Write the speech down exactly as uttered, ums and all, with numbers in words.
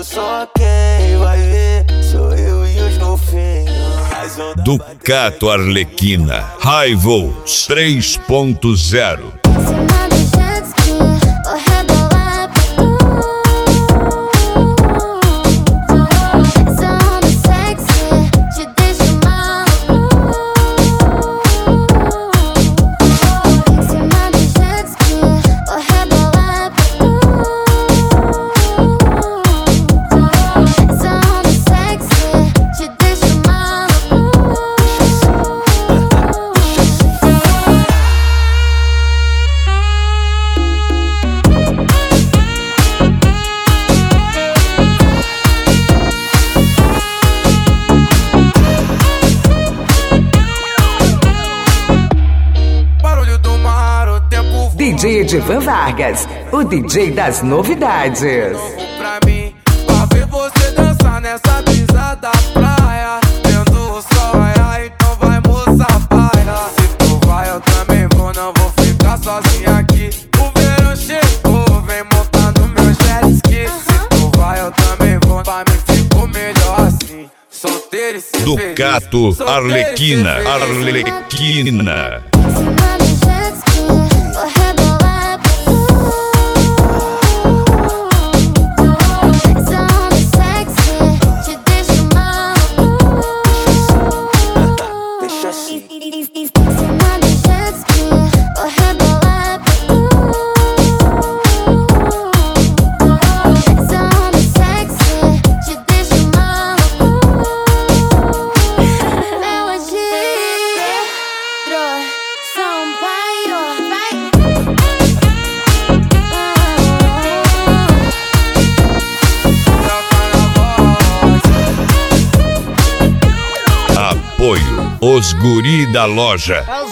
só quem vai ver sou eu e os golfinhos. Ducato Arlequina High Volts três ponto zero. D J Edivan Vargas, o D J das novidades. Pra mim, pra ver você dançar nessa brisa da praia, vendo o sol raiar, então vai moça paia. Se tu vai eu também vou, não vou ficar sozinho aqui. O verão chegou, vem montar no meu jet ski. Se tu vai eu também vou, pra mim ficou melhor assim. Solteiro e se Ducato feliz. Arlequina Arlequina. Apoio Os Guri da Loja.